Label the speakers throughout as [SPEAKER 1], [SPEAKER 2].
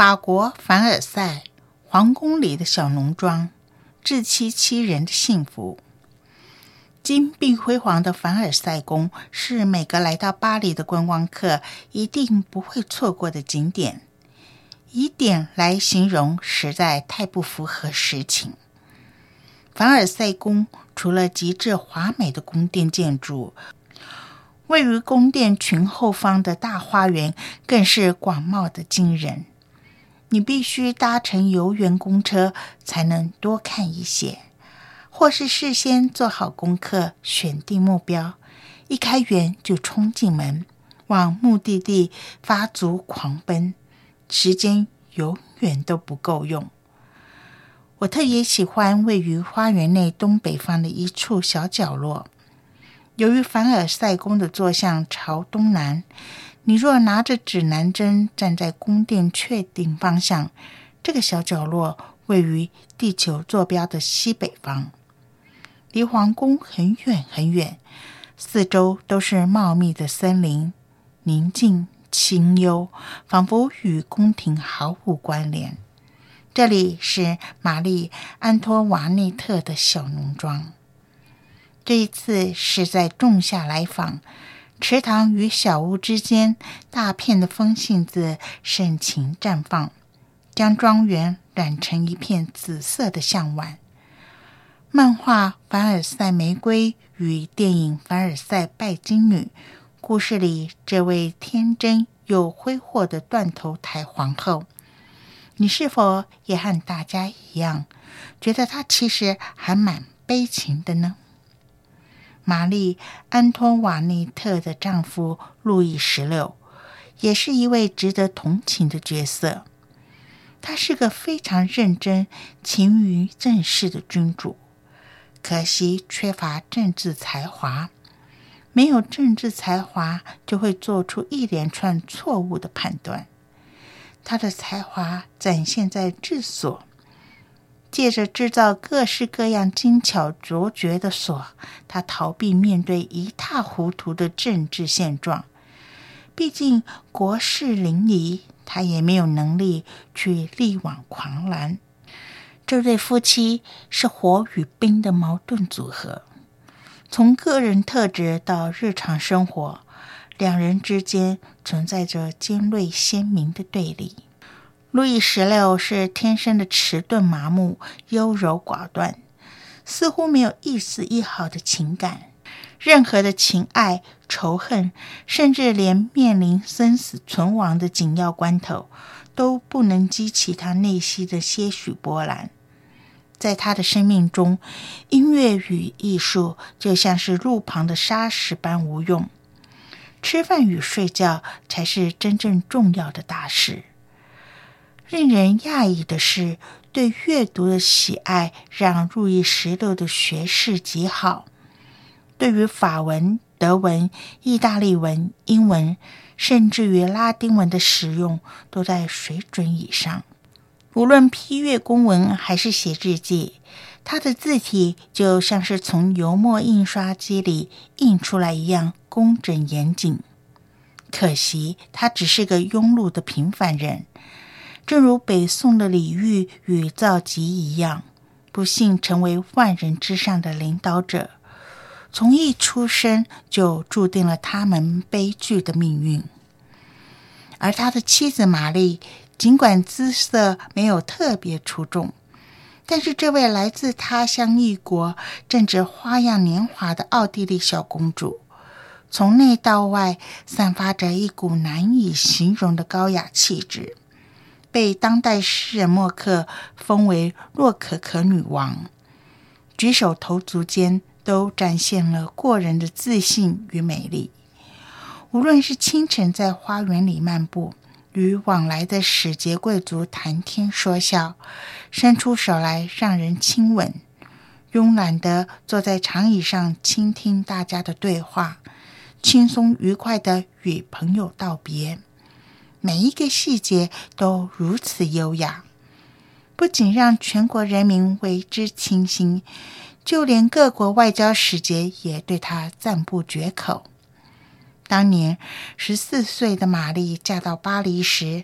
[SPEAKER 1] 法国凡尔赛皇宫里的小农庄，自欺欺人的幸福。金碧辉煌的凡尔赛宫是每个来到巴黎的观光客一定不会错过的景点，以点来形容实在太不符合实情。凡尔赛宫除了极致华美的宫殿建筑，位于宫殿群后方的大花园更是广袤的惊人。你必须搭乘游园公车才能多看一些，或是事先做好功课，选定目标，一开园就冲进门，往目的地发足狂奔，时间永远都不够用。我特别喜欢位于花园内东北方的一处小角落。由于凡尔赛宫的坐向朝东南，你若拿着指南针站在宫殿确定方向，这个小角落位于地球坐标的西北方，离皇宫很远很远，四周都是茂密的森林，宁静清幽，仿佛与宫廷毫无关联。这里是玛丽·安托瓦内特的小农庄。这一次是在仲夏来访，池塘与小屋之间，大片的风信子盛情绽放，将庄园染成一片紫色的向晚。漫画《凡尔赛玫瑰》与电影《凡尔赛拜金女》故事里，这位天真又挥霍的断头台皇后，你是否也和大家一样，觉得她其实还蛮悲情的呢？玛丽·安托瓦内特的丈夫路易16也是一位值得同情的角色。他是个非常认真、勤于政事的君主，可惜缺乏政治才华。没有政治才华，就会做出一连串错误的判断。他的才华展现在治所，借着制造各式各样精巧卓绝的锁，他逃避面对一塌糊涂的政治现状。毕竟国事临沂，他也没有能力去力挽狂澜。这对夫妻是火与冰的矛盾组合，从个人特质到日常生活，两人之间存在着尖锐鲜明的对立。路易16是天生的迟钝麻木、优柔寡断，似乎没有一丝一毫的情感。任何的情爱、仇恨，甚至连面临生死存亡的紧要关头，都不能激起他内心的些许波澜。在他的生命中，音乐与艺术就像是路旁的沙石般无用，吃饭与睡觉才是真正重要的大事。令人讶异的是，对阅读的喜爱让路易16的学识极好，对于法文、德文、意大利文、英文，甚至于拉丁文的使用都在水准以上。无论批阅公文还是写日记，他的字体就像是从油墨印刷机里印出来一样工整严谨。可惜他只是个庸碌的平凡人，正如北宋的李煜与赵佶一样，不幸成为万人之上的领导者，从一出生就注定了他们悲剧的命运。而他的妻子玛丽，尽管姿色没有特别出众，但是这位来自他乡异国、正值花样年华的奥地利小公主，从内到外散发着一股难以形容的高雅气质，被当代诗人默克封为洛可可女王，举手投足间都展现了过人的自信与美丽。无论是清晨在花园里漫步，与往来的使节贵族谈天说笑，伸出手来让人亲吻，慵懒地坐在长椅上倾听大家的对话，轻松愉快地与朋友道别，每一个细节都如此优雅，不仅让全国人民为之倾心，就连各国外交使节也对他赞不绝口。当年14岁的玛丽嫁到巴黎时，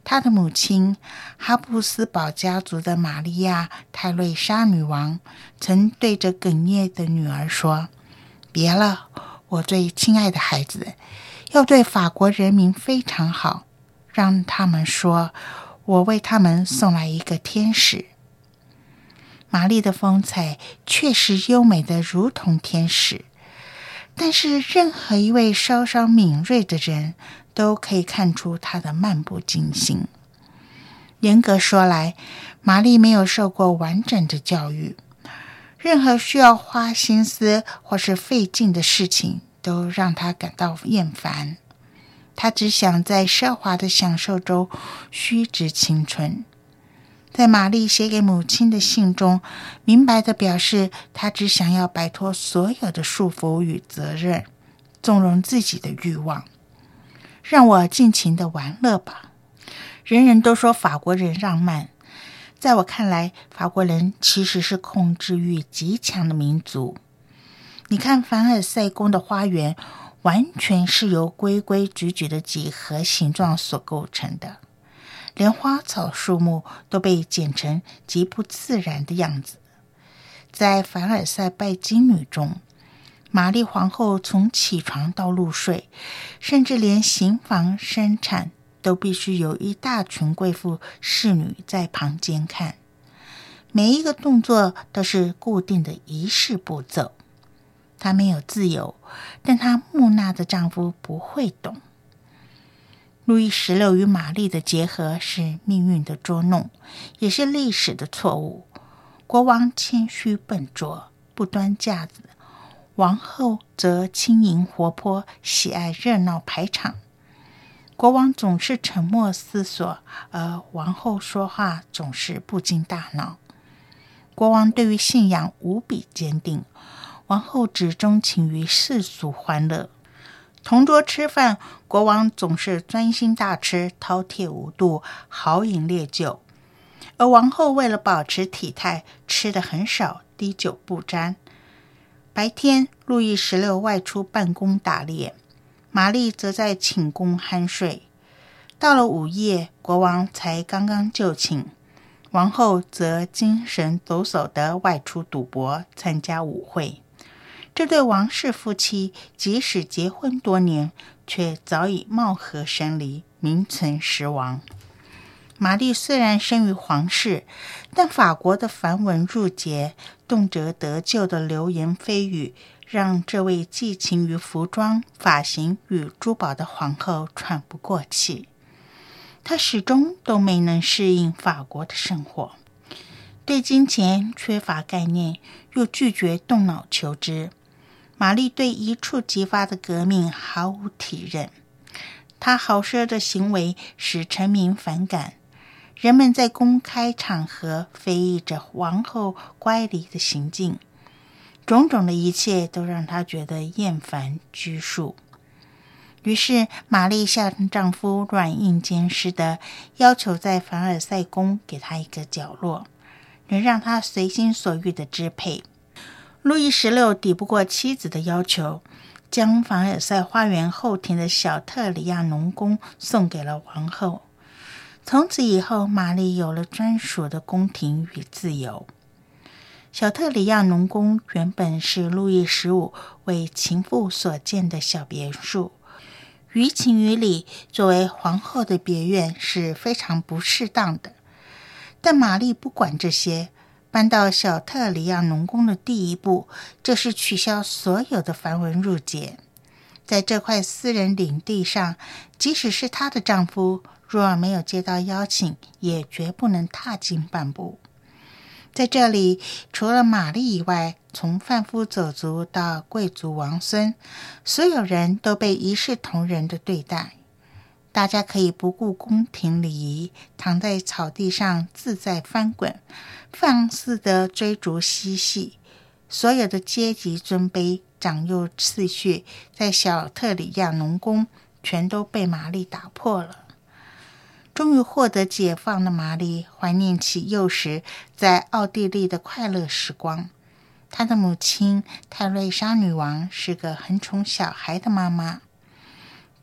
[SPEAKER 1] 他的母亲哈布斯堡家族的玛利亚·泰瑞莎女王曾对着哽咽的女儿说：别了，我最亲爱的孩子，要对法国人民非常好，让他们说我为他们送来一个天使。玛丽的风采确实优美的如同天使，但是任何一位稍稍敏锐的人都可以看出她的漫不经心。严格说来，玛丽没有受过完整的教育，任何需要花心思或是费劲的事情都让她感到厌烦。她只想在奢华的享受中虚掷青春。在玛丽写给母亲的信中，明白地表示她只想要摆脱所有的束缚与责任，纵容自己的欲望。让我尽情地玩乐吧。人人都说法国人浪漫，在我看来，法国人其实是控制欲极强的民族。你看凡尔赛宫的花园，完全是由规规矩矩的几何形状所构成的，连花草树木都被剪成极不自然的样子。在凡尔赛拜金女中，玛丽皇后从起床到入睡，甚至连行房生产都必须有一大群贵妇侍女在旁监看，每一个动作都是固定的仪式步骤。她没有自由，但她木讷的丈夫不会懂。路易16与玛丽的结合是命运的捉弄，也是历史的错误。国王谦虚笨拙，不端架子，王后则轻盈活泼，喜爱热闹排场。国王总是沉默思索，而王后说话总是不经大脑。国王对于信仰无比坚定，王后只钟情于世俗欢乐。同桌吃饭，国王总是专心大吃，饕餮无度，豪饮烈酒，而王后为了保持体态，吃得很少，滴酒不沾。白天，路易16外出办公打猎，玛丽则在寝宫酣睡。到了午夜，国王才刚刚就寝，王后则精神抖擞地外出赌博，参加舞会。这对王室夫妻即使结婚多年，却早已貌合神离，名存实亡。玛丽虽然生于皇室，但法国的繁文缛节、动辄得咎的流言蜚语，让这位寄情于服装、发型与珠宝的皇后喘不过气。她始终都没能适应法国的生活，对金钱缺乏概念，又拒绝动脑求知。玛丽对一触即发的革命毫无体认，她豪奢的行为使臣民反感，人们在公开场合非议着王后乖离的行径，种种的一切都让她觉得厌烦拘束。于是玛丽向丈夫软硬兼施的要求在凡尔赛宫给她一个角落，能让她随心所欲的支配。路易16抵不过妻子的要求，将凡尔赛花园后庭的小特里亚农宫送给了王后。从此以后，玛丽有了专属的宫廷与自由。小特里亚农宫原本是路易15为情妇所建的小别墅，于情于理，作为皇后的别院是非常不适当的。但玛丽不管这些，搬到小特里亚农宫的第一步，就是取消所有的繁文缛节。在这块私人领地上，即使是她的丈夫，若没有接到邀请，也绝不能踏进半步。在这里，除了玛丽以外，从贩夫走卒到贵族王孙，所有人都被一视同仁的对待。大家可以不顾宫廷礼仪，躺在草地上自在翻滚，放肆地追逐嬉戏。所有的阶级尊卑、长幼次序，在小特里亚农宫全都被玛丽打破了。终于获得解放的玛丽怀念起幼时在奥地利的快乐时光。她的母亲泰瑞莎女王是个很宠小孩的妈妈。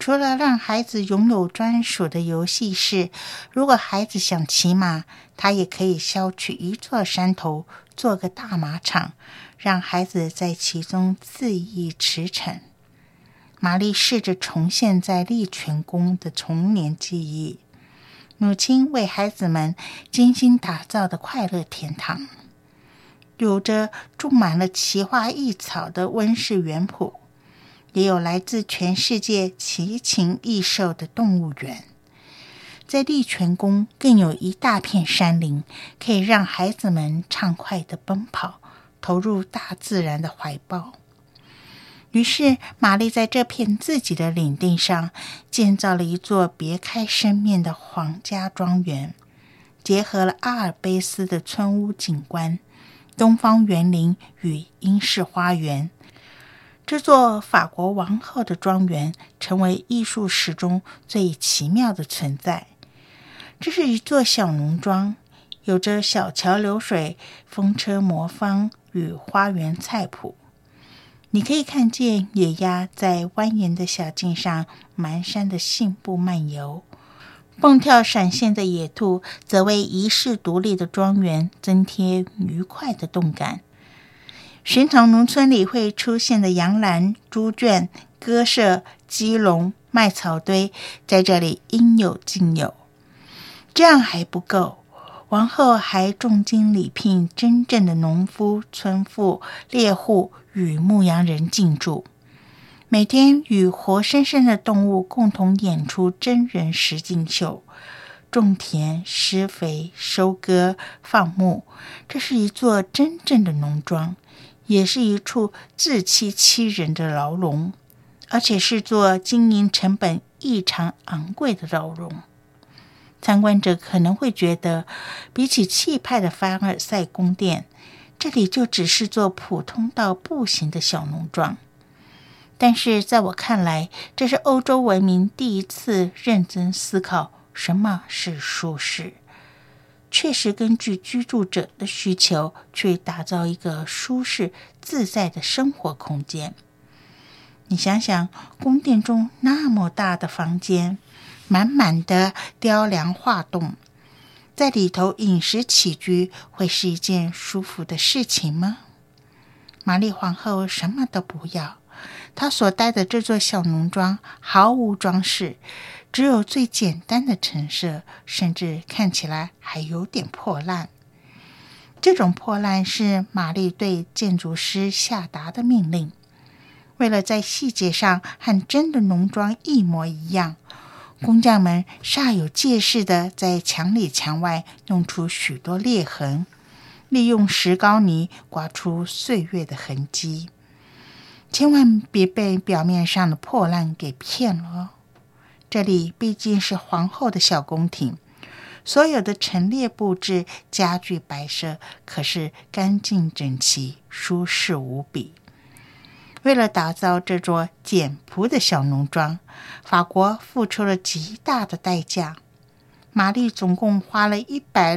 [SPEAKER 1] 除了让孩子拥有专属的游戏室，如果孩子想骑马，他也可以削去一座山头，做个大马场，让孩子在其中恣意驰骋。玛丽试着重现在丽泉宫的童年记忆，母亲为孩子们精心打造的快乐天堂，有着种满了奇花异草的温室园圃，也有来自全世界奇禽异兽的动物园。在丽泉宫更有一大片山林，可以让孩子们畅快地奔跑，投入大自然的怀抱。于是玛丽在这片自己的领地上建造了一座别开生面的皇家庄园，结合了阿尔卑斯的村屋景观、东方园林与英式花园。这座法国王后的庄园成为艺术史中最奇妙的存在。这是一座小农庄，有着小桥流水、风车魔方与花园菜圃。你可以看见野鸭在蜿蜒的小径上蹒跚的信步漫游，蹦跳闪现的野兔则为遗世独立的庄园增添愉快的动感。寻常农村里会出现的羊栏、猪圈、鸽舍、鸡笼、麦草堆，在这里应有尽有。这样还不够，王后还重金礼聘真正的农夫、村妇、猎户与牧羊人进驻，每天与活生生的动物共同演出真人实境秀，种田、施肥、收割、放牧。这是一座真正的农庄，也是一处自欺欺人的牢笼，而且是座经营成本异常昂贵的牢笼。参观者可能会觉得，比起气派的凡尔赛宫殿，这里就只是座普通到不行的小农庄。但是在我看来，这是欧洲文明第一次认真思考什么是舒适，确实根据居住者的需求去打造一个舒适自在的生活空间。你想想，宫殿中那么大的房间，满满的雕梁画栋，在里头饮食起居会是一件舒服的事情吗？玛丽皇后什么都不要，她所待的这座小农庄毫无装饰，只有最简单的陈设，甚至看起来还有点破烂。这种破烂是玛丽对建筑师下达的命令。为了在细节上和真的农庄一模一样，工匠们煞有介事地在墙里墙外弄出许多裂痕，利用石膏泥刮出岁月的痕迹。千万别被表面上的破烂给骗了哦。这里毕竟是皇后的小宫廷，所有的陈列布置、家具摆设可是干净整齐、舒适无比。为了打造这座简朴的小农庄，法国付出了极大的代价。玛丽总共花了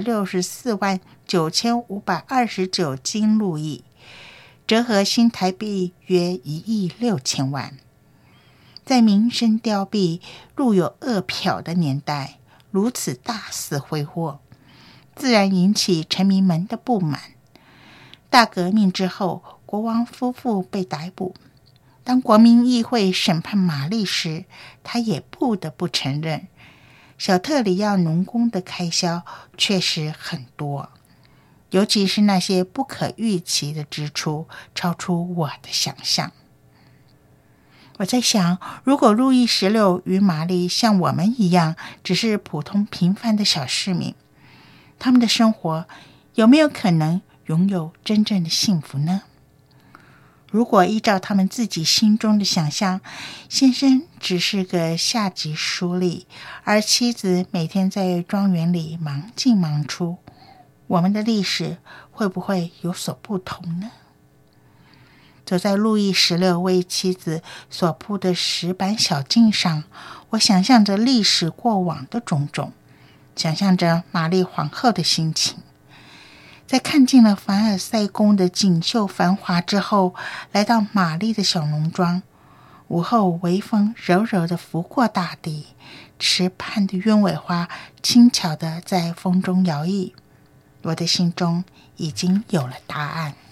[SPEAKER 1] 1649529金路易，折合新台币约1.6亿。在民生凋敝、路有恶殍的年代，如此大肆挥霍，自然引起臣民们的不满。大革命之后，国王夫妇被逮捕。当国民议会审判玛丽时，他也不得不承认，小特里奥农工的开销确实很多，尤其是那些不可预期的支出，超出我的想象。我在想，如果路易16与玛丽像我们一样，只是普通平凡的小市民，他们的生活有没有可能拥有真正的幸福呢？如果依照他们自己心中的想象，先生只是个下级书吏，而妻子每天在庄园里忙进忙出，我们的历史会不会有所不同呢？走在路易16为妻子所铺的石板小径上，我想象着历史过往的种种，想象着玛丽皇后的心情。在看尽了凡尔赛宫的锦绣繁华之后，来到玛丽的小农庄， 午后微风柔柔地拂过大地，池畔的鸢尾花轻巧地在风中摇曳。我的心中已经有了答案。